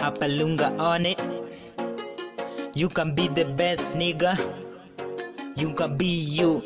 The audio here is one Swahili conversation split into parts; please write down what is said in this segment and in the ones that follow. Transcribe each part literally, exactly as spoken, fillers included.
Apalunga on it. You can be the best, nigga. You can be you.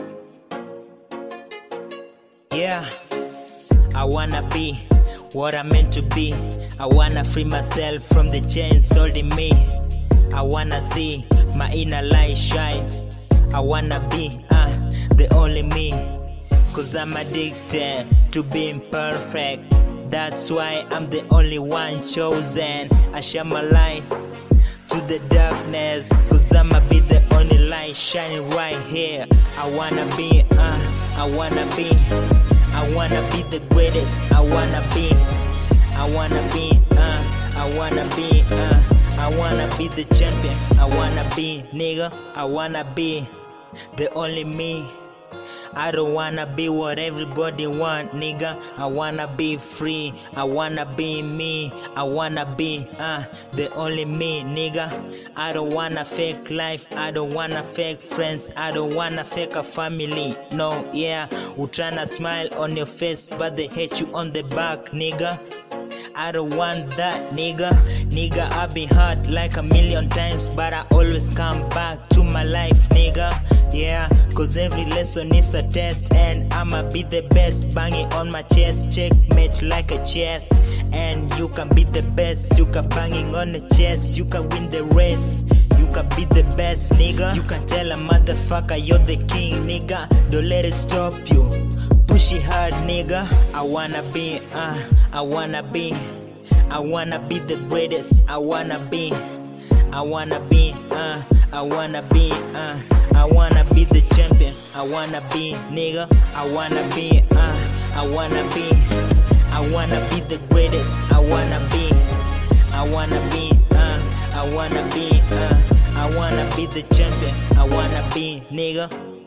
Yeah, I wanna be what I'm meant to be. I wanna free myself from the chains holding me. I wanna see my inner light shine. I wanna be uh, the only me. Cause I'm addicted to being perfect. That's why I'm the only one chosen. I share my light to the darkness, cause I'ma be the only light shining right here. I wanna be, uh, I wanna be, I wanna be the greatest. I wanna be, I wanna be, uh, I wanna be, uh, I wanna be the champion. I wanna be, nigga, I wanna be the only me. I don't wanna be what everybody want, nigga. I wanna be free. I wanna be me. I wanna be uh the only me, nigga. I don't wanna fake life. I don't wanna fake friends. I don't wanna fake a family. No, yeah. Who tryna smile on your face, but they hate you on the back, nigga. I don't want that, nigga. Nigga, I've been hurt like a million times, but I always come back to my life, nigga. Yeah, cause every lesson is a test, and I'ma be the best. Banging on my chest, checkmate like a chess. And you can be the best. You can banging on the chest. You can win the race. You can be the best, nigga. You can tell a motherfucker you're the king, nigga. Don't let it stop you. Push it hard, nigga. I wanna be, uh, I wanna be, I wanna be the greatest. I wanna be, I wanna be, uh, I wanna be, uh, I wanna be the champion. I wanna be, nigga. I wanna be, uh, I wanna be, I wanna be the greatest. I wanna be, I wanna be, uh, I wanna be, uh, I wanna be the champion. I wanna be, nigga.